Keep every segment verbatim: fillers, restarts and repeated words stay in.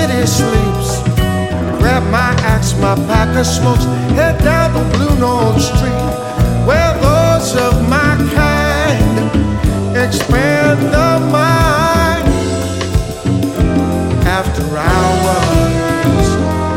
city sleeps. Grab my axe, my pack of smokes, head down the Blue Note Street, where those of my kind expand the mind. After hours,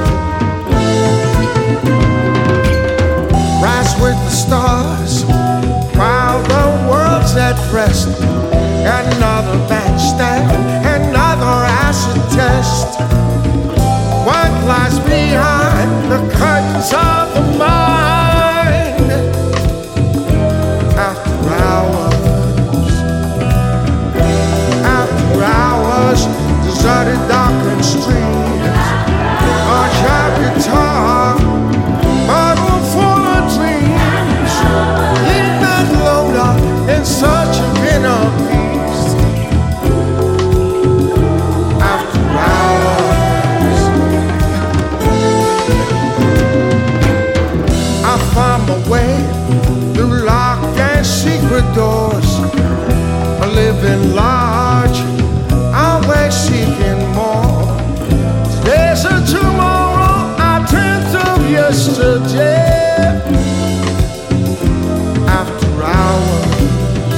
rise with the stars while the world's at rest. Another bandstand, another acid test. What lies behind the curtains of the mind? After hours, after hours, deserted, darkened streets. A sharp guitar, bottle full of dreams. Leave that loader in search of inner peace. After hours, I find my way through locked and secret doors. Living large, always seeking more. Today's a tomorrow, I dreamt of yesterday. After hours,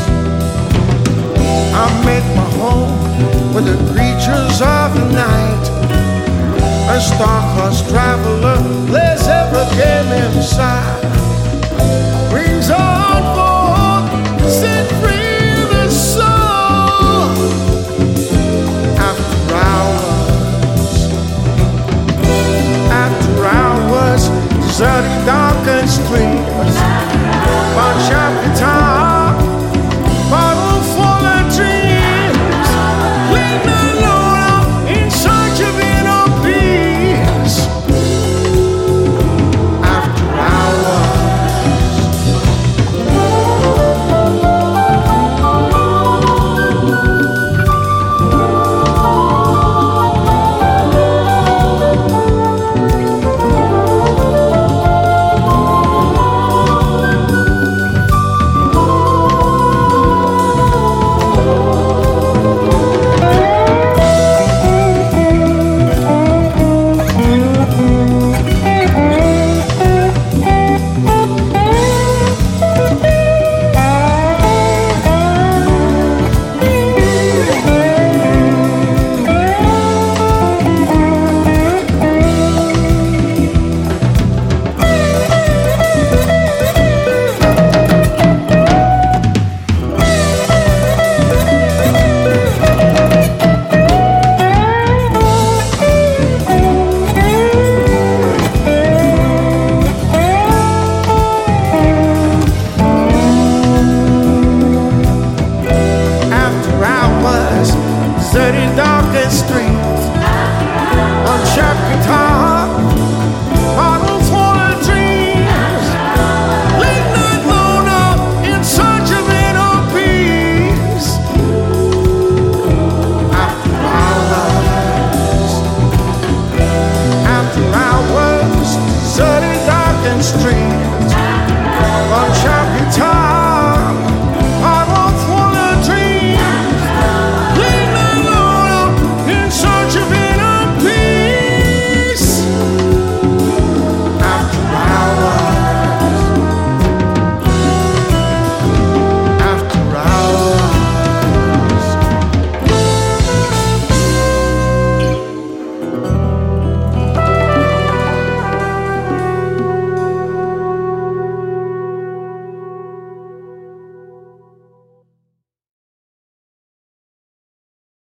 I make my home with the creatures of the night. A star-crossed traveler lays every game inside. Wings on board, set free the soul. After hours, after hours, deserted, darkened streets. Bunch of guitar, bottle full of dreams. Leave the loader in search of inner peace. After hours. Dirty, darkened streets, unsharp guitar, bottle full of dreams. Late night loner in search of inner peace. After hours, after hours, dirty, darkened streets.